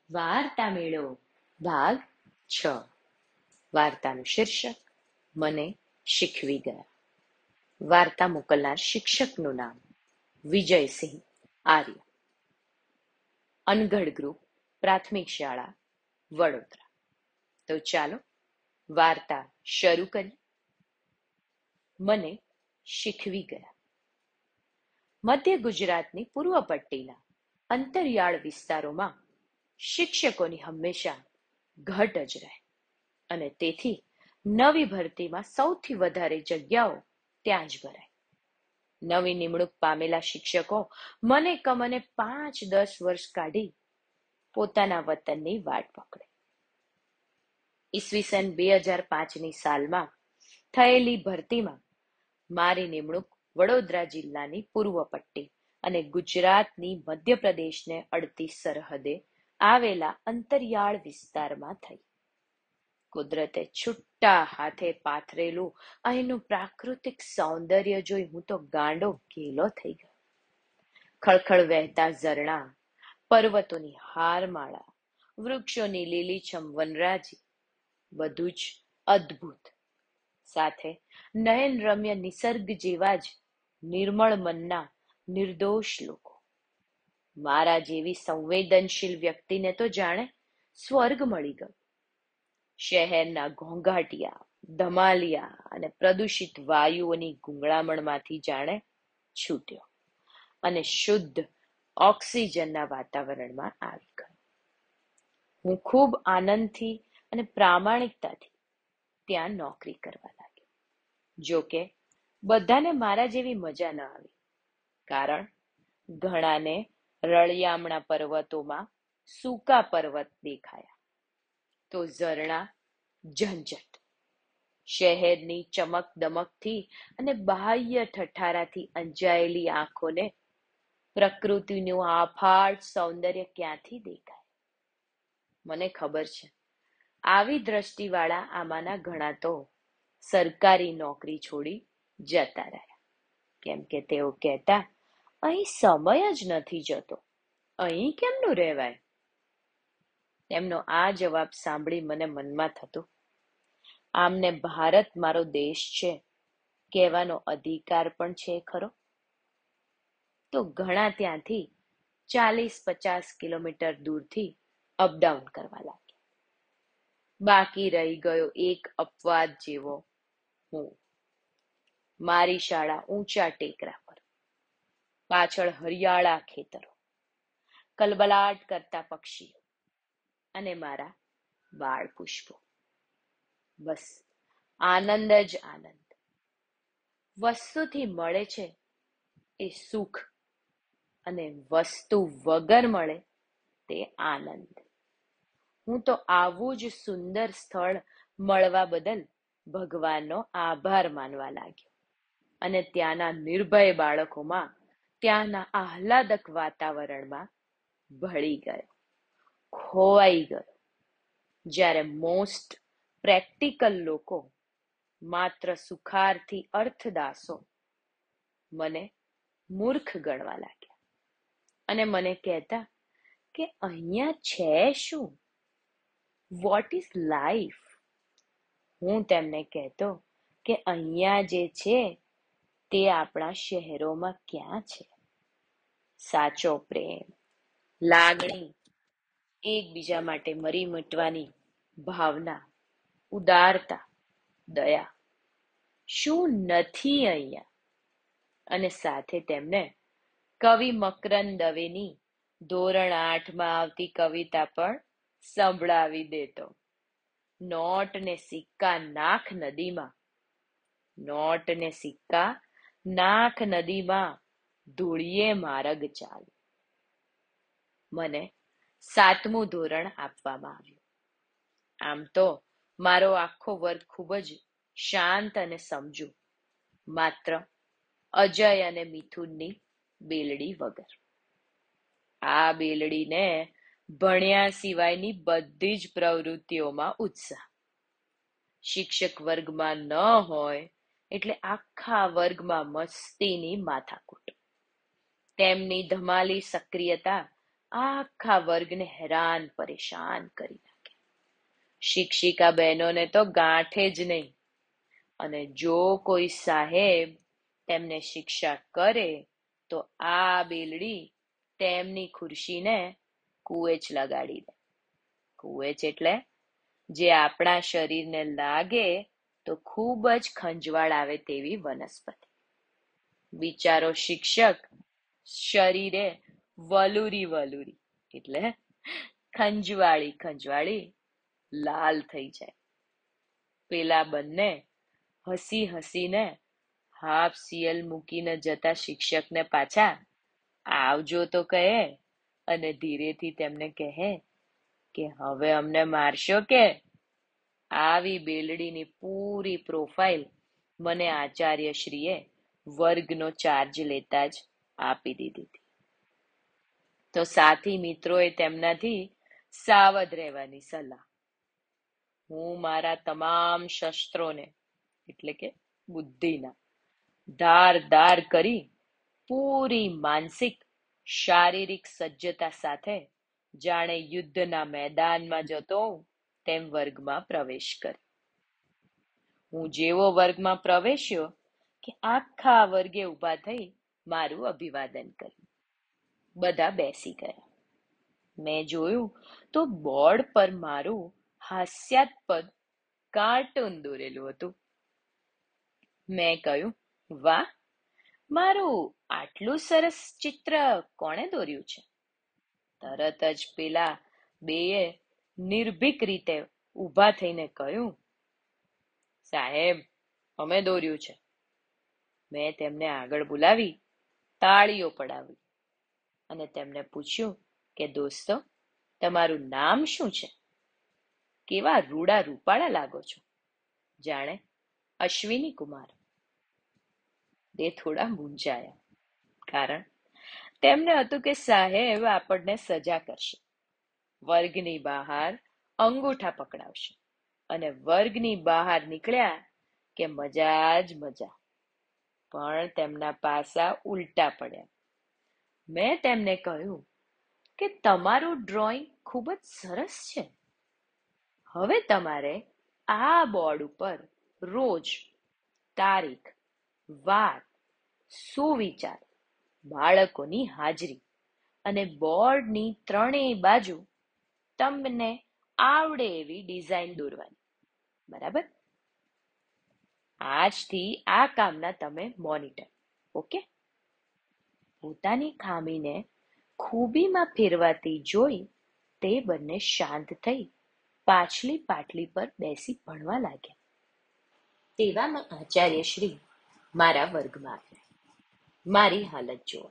વાર્તા મેળો ભાગ 6. વાર્તાનું શીર્ષક મને શીખવી ગયા. વાર્તા મોકલનાર શિક્ષકનું નામ વિજયસિંહ આર્ય. અનગઢ ગ્રુપ પ્રાથમિક શાળા, વડોદરા. તો ચાલો વાર્તા શરૂ કરીએ. મને શીખવી ગયા. મધ્ય ગુજરાતની પૂર્વ પટ્ટીના અંતરિયાળ વિસ્તારોમાં શિક્ષકોની હંમેશા ઘટ જ રહે અને તેથી નવી ભરતીમાં સૌથી વધારે જગ્યાઓ ત્યાં જ ભરાય. નવી નિમણૂક પામેલા શિક્ષકો મને કમને 5-10 વર્ષ કાઢી પોતાના વતનની વાટ પકડે. ઈસવીસન 2005ની સાલમાં થયેલી ભરતીમાં મારી નિમણૂક વડોદરા જિલ્લાની પૂર્વ પટ્ટી અને ગુજરાતની મધ્યપ્રદેશને અડતી સરહદે આવેલા અંતરિયાળ વિસ્તારમાં થઈ. કુદરતે છૂટા હાથે પાથરેલું અહીંનું પ્રાકૃતિક સૌંદર્ય જોઈ હું તો ગાંડો ગેલો થઈ ગયો. ખળખળ વહેતા ઝરણા, પર્વતોની હારમાળા, વૃક્ષોની લીલીછમ વનરાજી, બધું જ અદ્ભુત. સાથે નયનરમ્ય નિસર્ગ જેવા જ નિર્મળ મનના નિર્દોષ લોકો. મારા જેવી સંવેદનશીલ વ્યક્તિને તો જાણે સ્વર્ગ મળી ગયો. શહેરના ઘોંઘાટિયા, ધમાલિયા અને પ્રદૂષિત વાયુઓની ગૂંગળામણમાંથી જાણે છૂટ્યો અને શુદ્ધ ઓક્સિજનના વાતાવરણમાં આવી ગયો. હું ખૂબ આનંદથી અને પ્રામાણિકતાથી ત્યાં નોકરી કરવા લાગ્યો. જોકે બધાને મારા જેવી મજા ન આવી, કારણ ઘણાને રળિયામણા પર્વતોમાં સૂકા પર્વત દેખાયા, તો ઝરણા ઝંઝટ. શહેરની ચમક દમકથી અને બાહ્ય ઠઠારાથી અંજાયેલી આંખોને પ્રકૃતિનું આફાટ સૌંદર્ય ક્યાંથી દેખાય? મને ખબર છે, આવી દ્રષ્ટિવાળા આમાંના ઘણા તો સરકારી નોકરી છોડી જતા રહ્યા, કેમ કે તેઓ કહેતા, અહીં સમય જ નથી જતો, અહીં કેમનું રહેવાય? તેમનો આ જવાબ સાંભળી મને મનમાં થતું, આમને ભારત મારો દેશ છે કહેવાનો અધિકાર પણ છે ખરો? તો ઘણા ત્યાંથી 40-50 કિલોમીટર દૂરથી અપડાઉન કરવા લાગ્યા. બાકી રહી ગયો એક અપવાદ જેવો હું. મારી શાળા ઊંચા ટેકરા પર, પાછળ હરિયાળા ખેતરો, કલબલાટ કરતા પક્ષીઓ અને મારા બાળ પુષ્પો. બસ આનંદ જ આનંદ. વસ્તુથી મળે છે એ સુખ અને વસ્તુ વગર મળે તે આનંદ. હું તો આવું જ સુંદર સ્થળ મળવા બદલ ભગવાનનો આભાર માનવા લાગ્યો અને ત્યાંના નિર્ભય બાળકોમાં, ત્યાંના આહલાદક વાતાવરણમાં ભળી ગયો, ખોવાઈ ગયો. જ્યારે મોસ્ટ પ્રેક્ટિકલ લોકો, માત્ર સુખારથી અર્થદાસો, મને મૂર્ખ ગણવા લાગ્યા અને મને કહેતા કે અહીંયા છે શું? What is life? હું તેમને કહેતો કે અહીંયા જે છે તે આપણા શહેરોમાં ક્યાં છે? સાચો પ્રેમ, લાગણી, એકબીજા માટે મરી મટવાની ભાવના, ઉદારતા, દયા શું નથી અહીંયા? અને સાથે તેમને કવિ મકરંદ દવેની ધોરણ 8માં આવતી કવિતા પણ સંભળાવી દેતો. નોટ ને સિક્કા નાખ નદીમાં, નોટ ને સિક્કા નાખ નદીમાં, ધૂળીએ માર્ગ ચાલ. મને 7મું ધોરણ આપવામાં આવ્યું. આમ તો મારો આખો વર્ગ ખૂબ જ શાંત અને સમજુ, માત્ર અજય અને મિથુનની બેલડી વગર. આ બેલડીને ભણ્યા સિવાયની બધી જ પ્રવૃત્તિઓમાં ઉત્સાહ. શિક્ષક વર્ગમાં ન હોય એટલે આખા વર્ગમાં મસ્તીની માથાકૂટ. તેમની ધમાલી સક્રિયતા આખા વર્ગને હેરાન પરેશાન કરી નાખે. શિક્ષિકા બહેનોને તો ગાંઠે જ નહીં, અને જો કોઈ સાહેબ તેમને શિક્ષા કરે તો આ બેલડી તેમની ખુરશીને કુવેચ લગાડી દે. કુવેચ એટલે જે આપણા શરીરને લાગે તો ખૂબ જ ખંજવાળ આવે તેવી વનસ્પતિ. બિચારો શિક્ષક શરીરે વલુરી વલુરી એટલે ખંજવાળી ખંજવાળી લાલ થઈ જાય. પેલા બંને હસી હસીને હાફ સિયલ મૂકીને જતા શિક્ષકને પાછા આવજો તો કહે, અને ધીરેથી તેમને કહે કે હવે અમને મારશો કે? આવી બેલડીની પૂરી પ્રોફાઇલ મને આચાર્યશ્રીએ વર્ગનો ચાર્જ લેતા જ આપી દીધી હતી. તો સાથી મિત્રોએ તેમનાથી સાવધ રહેવાની સલાહ. હું મારા તમામ શસ્ત્રોને એટલે કે બુદ્ધિના ધાર ધાર કરી પૂરી માનસિક શારીરિક સજ્જતા સાથે જાણે યુદ્ધના મેદાનમાં જતો તેમ વર્ગમાં પ્રવેશ કરી. હું જેવો વર્ગમાં પ્રવેશ્યો કે આખા વર્ગે ઊભા થઈ મારું અભિવાદન કર્યું. બધા બેસી ગયા. મેં જોયું તો બોર્ડ પર મારું હાસ્યાસ્પદ કાર્ટૂન દોરેલું હતું. મેં કહ્યું, વાહ, મારું આટલું સરસ ચિત્ર કોણે દોર્યું છે? તરત જ પેલા બેએ નિર્ભીક રીતે ઊભા થઈને કહ્યું, સાહેબ, અમે દોર્યું છે. મેં તેમને આગળ બોલાવી તાળીઓ પડાવી અને તેમને પૂછ્યું કે દોસ્તો, તમારું નામ શું છે? કેવા રૂડા રૂપાળા લાગો છો, જાણે અશ્વિની કુમાર. તે થોડા મૂંઝાયા, કારણ તેમને હતું કે સાહેબ આપણને સજા કરશે, વર્ગની બહાર અંગૂઠા પકડાવશે, અને વર્ગની બહાર નીકળ્યા કે મજા જ મજા. પણ તેમના પાસા ઉલટા પડ્યા. મેં તેમને કહ્યું કે તમારું ડ્રોઈંગ ખૂબ જ સરસ છે. હવે તમારે આ બોર્ડ ઉપર રોજ તારીખ, વાર, સુવિચાર, બાળકોની હાજરી અને બોર્ડની ત્રણેય બાજુ તમને આવડે એવી ડિઝાઇન દોરવાની. બરાબર? આજથી આ કામના તમે મોનિટર. ઓકે? પોતાની ખામીને ખૂબીમાં ફેરવાતી જોઈ તે બંને શાંત થઈ પાછલી પાટલી પર બેસી ભણવા લાગ્યા. તેવામાં આચાર્યશ્રી મારા વર્ગમાં આવ્યા. મારી હાલત જુઓ.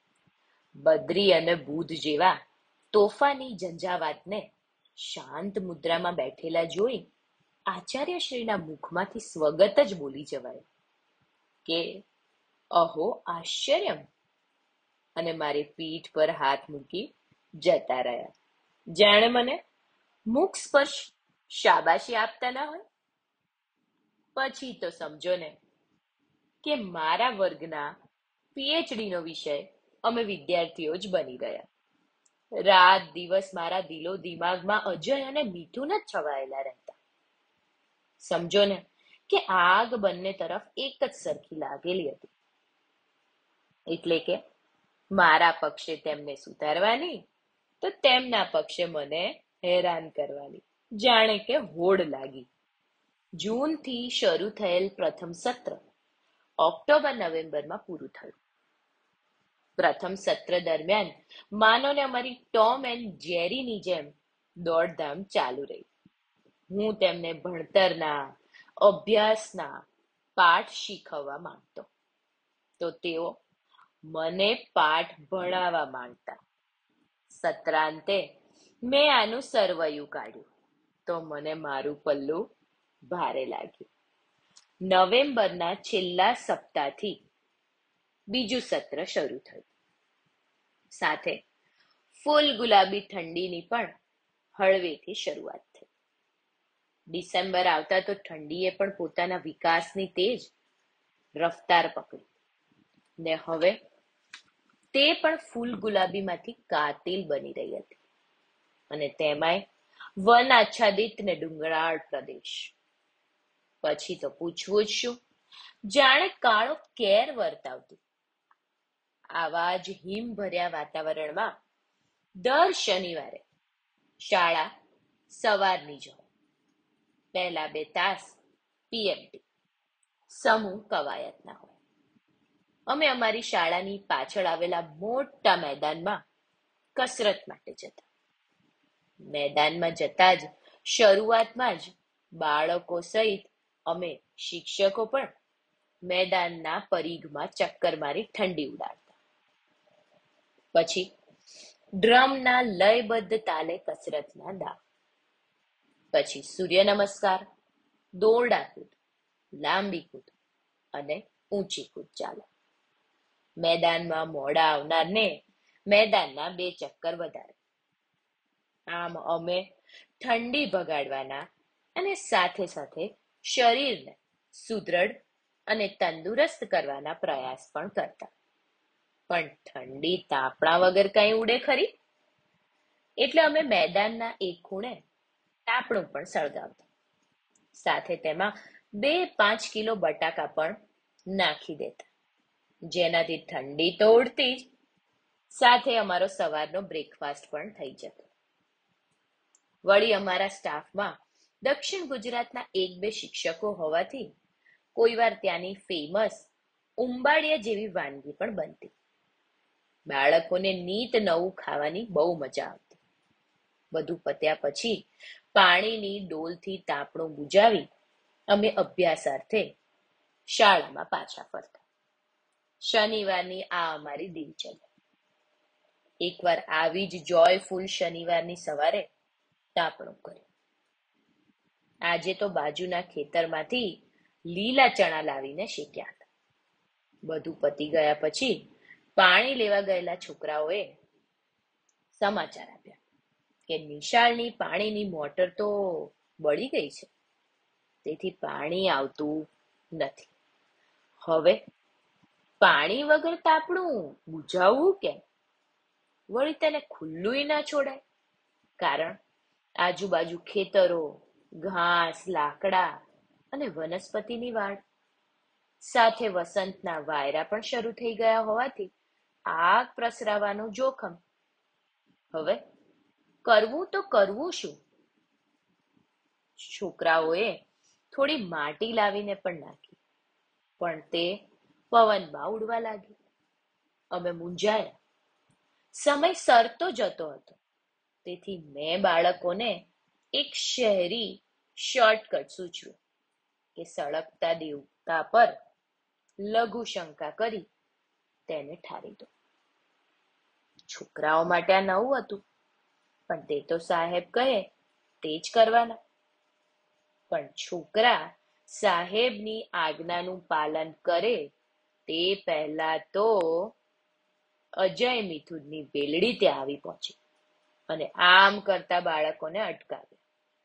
બદ્રી અને બુધ જેવા તોફાની ઝંઝાવાતને શાંત મુદ્રામાં બેઠેલા જોઈ આચાર્યશ્રીના મુખમાંથી સ્વગત જ બોલી જવાય કે અહો આશ્ચર્યમ, અને મારી પીઠ પર હાથ મૂકી જતા રહ્યા, જાણે મને મુખ સ્પર્શ શાબાશી આપતા ના હોય. પછી તો સમજો ને કે મારા વર્ગના પીએચડી નો વિષય અમે વિદ્યાર્થીઓ જ બની ગયા. રાત દિવસ મારા દિલો દિમાગમાં અજય અને મિથુન જ છવાયેલા રહેતા. સમજો ને કે આગ બંને તરફ એક જ સરખી લાગેલી હતી. એટલે કે મારા પક્ષે તેમને સુધારવાની, તો તેમના પક્ષે મને હેરાન કરવાની, જાણે કે હોડ લાગી. જૂનથી શરૂ થયેલ પ્રથમ સત્ર ઓક્ટોબર નવેમ્બરમાં પૂરું થયું. પ્રથમ સત્ર દરમિયાન માનો ને અમારી ટોમ એન્ડ જેરીની જેમ દોડધામ ચાલુ રહી. હું તેમને ભણતરના, અભ્યાસના પાઠ શીખવવા માંગતો, તો તેઓ મને પાઠ ભણાવવા માંગતા. સત્રાંતે મેં આનું સરવૈયું કાઢ્યું તો મને મારું પલ્લું ભારે લાગ્યું. નવેમ્બરના છેલ્લા સપ્તાહથી બીજું સત્ર શરૂ થયું. સાથે ફૂલ ગુલાબી ઠંડીની પણ હળવેથી શરૂઆત થઈ. ડિસેમ્બર આવતા તો ઠંડીએ પણ પોતાના વિકાસની તેજ રફતાર પકડી, ને હવે તે પણ ફૂલ ગુલાબીમાંથી કાતિલ બની રહી હતી, અને તેમાંય વન આચ્છાદિત ને ડુંગરાળ પ્રદેશ. પછી તો પૂછવું જ શું, જાણે કાળો કેર વર્તાવતી. આવા જ હિમ ભર્યા વાતાવરણમાં દર શનિવારે શાળા સવારની જ હોય. પહેલા 2 તાસ પીએમટી, સમૂહ કવાયતના હોય. અમે અમારી શાળાની પાછળ આવેલા મોટા મેદાનમાં કસરત માટે જતા. મેદાનમાં જતા જ શરૂઆતમાં જ બાળકો સહિત અમે શિક્ષકો પણ મેદાનના પરીઘમાં ચક્કર મારી ઠંડી ઉડાડતા. પછી ડ્રમના લયબદ્ધ તાલે કસરતના દાવ. પછી સૂર્ય નમસ્કાર, દોરડા કૂદ, લાંબી કૂદ અને ઊંચી કૂદ ચાલે. મેદાનમાં મોડા આવનારને મેદાનના 2 ચક્કર વધારે. આમ અમે ઠંડી ભગાડવાના અને સાથે સાથે શરીરને સુદૃઢ અને તંદુરસ્ત કરવાના પ્રયાસ પણ કરતા. પણ ઠંડી તાપણા વગર કઈ ઉડે ખરી? એટલે અમે મેદાનના એક ખૂણે તાપણું પણ સળગાવતા. સાથે તેમાં 2-5 કિલો બટાકા પણ નાખી દેતા, જેનાથી ઠંડી તો ઉડતી જ, સાથે અમારો સવારનો બ્રેકફાસ્ટ પણ થઈ જતો. વળી અમારા સ્ટાફમાં દક્ષિણ ગુજરાતના 1-2 શિક્ષકો હોવાથી કોઈવાર ત્યાંની ફેમસ ઉંબાડિયા જેવી વાનગી પણ બનતી. બાળકોને નીત નવું ખાવાની બહુ મજા આવતી. બધું પત્યા પછી પાણીની ડોલથી તાપણું બુજાવી અમે અભ્યાસાર્થે શાળામાં પાછા ફરતા. શનિવારની આ અમારી દિનચર્યા. એકવાર આવી જ જોયફુલ શનિવારની સવારે તાપણું કર્યું. આજે તો બાજુના ખેતરમાંથી લીલા ચણા લાવીને શેક્યા હતા. બધું પતી ગયા પછી પાણી લેવા ગયેલા છોકરાઓએ સમાચાર આપ્યા કે નિશાળની પાણીની મોટર તો બળી ગઈ છે, તેથી પાણી આવતું નથી. હવે પાણી વગર તાપણું બુઝાવવું કેમ? વળી તેને ખુલ્લુંય ના છોડાય, કારણ આજુબાજુ ખેતરો, ઘાસ, લાકડા અને વનસ્પતિની વાડ. સાથે વસંતના વાયરા પણ શરૂ થઈ ગયા હોવાથી આગ પ્રસરાવાનું જોખમ. હવે કરવું તો કરવું શું? છોકરાઓએ થોડી માટી લાવીને પણ નાખી, પણ તે પવનમાં ઉડવા લાગી. અમે મૂંઝાયા. સમય સરતો જતો હતો, તેથી મેં બાળકોને એક શહેરી શોર્ટકટ સૂચવ્યું કે સળગતા દેવતા પર લઘુ શંકા કરી તેને ઠારી દો. છોકરાઓ માટે આ નવું હતું, પણ તે તો સાહેબ કહે તે જ કરવાના. પણ છોકરા સાહેબની આજ્ઞાનું પાલન કરે તે પહેલા તો અજય મિથુનની બેલડી ત્યાં આવી પહોંચી અને આમ કરતા બાળકોને અટકાવ્યા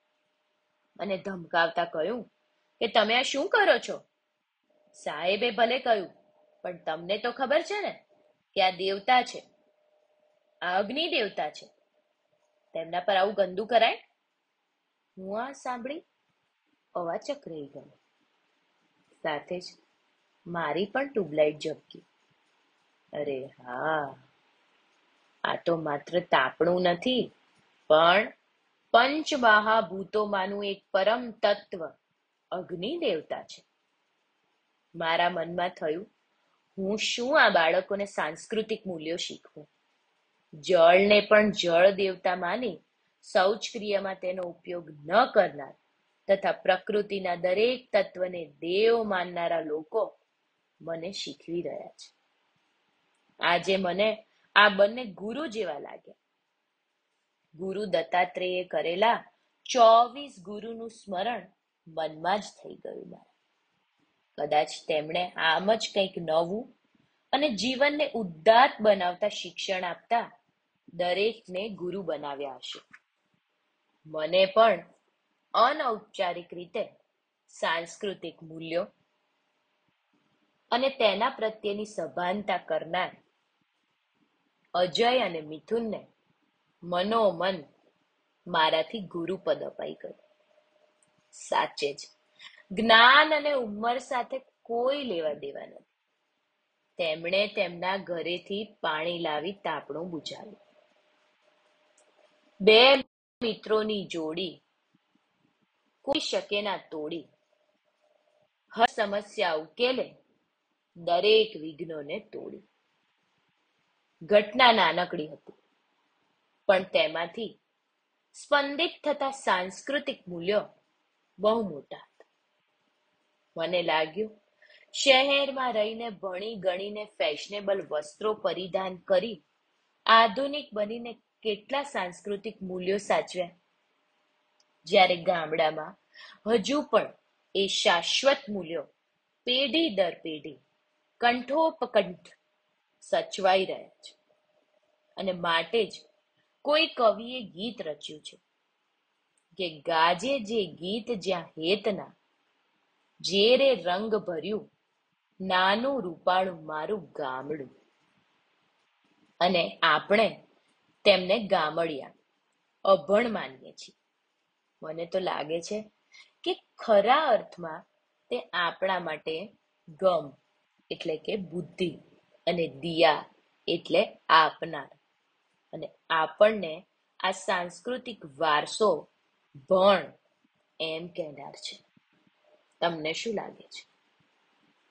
અને ધમકાવતા કહ્યું કે તમે આ શું કરો છો? સાહેબે ભલે કહ્યું, પણ તમને તો ખબર છે ને કે આ દેવતા છે, આ અગ્નિ દેવતા છે, તેમના પર આવું ગંદુ કરાય? હું આ સાંભળી અવાચક રહી ગયો. સાથે જ મારી પણ ટ્યુબલાઇટ ઝબકી. અરે હા, આ તો માત્ર તાપણું નથી, પણ પંચમહાભૂતોમાંનું એક પરમ તત્વ અગ્નિ દેવતા છે. મારા મનમાં થયું, હું શું આ બાળકોને સાંસ્કૃતિક મૂલ્યો શીખવું? જળને પણ જળ દેવતા માની શૌચક્રિયામાં તેનો ઉપયોગ ન કરનાર તથા પ્રકૃતિના દરેક તત્વને દેવ માનનારા લોકો મને શીખવી રહ્યા છે. આજે મને આ બંને ગુરુ જેવા લાગ્યા. ગુરુ દત્તાત્રેયે કરેલા 24 ગુરુનું સ્મરણ મનમાં જ થઈ ગયું મારા. કદાચ તેમણે આમ જ કંઈક નવું અને જીવનને ઉદ્ધાત બનાવતા શિક્ષણ આપતા દરેકને ગુરુ બનાવ્યા હશે. મને પણ અનૌપચારિક રીતે સાંસ્કૃતિક મૂલ્યો અને તેના પ્રત્યેની સભાનતા કરનાર અજય અને મિથુનને મનોમન મારાથી ગુરુપદ અપાઈ ગયું. સાચે જ જ્ઞાન અને ઉંમર સાથે કોઈ લેવા દેવા નથી. તેમણે તેમના ઘરેથી પાણી લાવી તાપણું બુઝાવ્યું. બે મિત્રોની જોડી કોઈ શકે ના તોડી. હર સમસ્યા ઉકેલે દરેક વિઘ્નોને તોડી. ઘટના નાનકડી હતી, પણ તેમાંથી સ્પંદિત થતા સાંસ્કૃતિક મૂલ્યો બહુ મોટા હતા. મને લાગ્યું, શહેરમાં રહીને ભણી ગણીને ફેશનેબલ વસ્ત્રો પરિધાન કરી આધુનિક બનીને કેટલા સાંસ્કૃતિક મૂલ્યો સાચવ્યા, જ્યારે ગામડામાં હજુ પણ એ શાશ્વત મૂલ્યો પેઢી દર પેઢી કંઠોપકંઠ સચવાઈ રહ્યા છે. અને માટે જ કોઈ કવિએ ગીત રચ્યું છે કે ગાજે જે ગીત જ્યાં હેતના, જે રે રંગ ભર્યું નાનું રૂપાળું મારું ગામડું. અને આપણે તેમને ગામડિયા, અભણ માનીએ છીએ. મને તો લાગે છે કે ખરા અર્થમાં તે આપણા માટે ગમ એટલે કે બુદ્ધિ અને દિયા એટલે આપનાર અને આપણને આ સાંસ્કૃતિક વારસો ભણ એમ કહેનાર છે. તમને શું લાગે છે?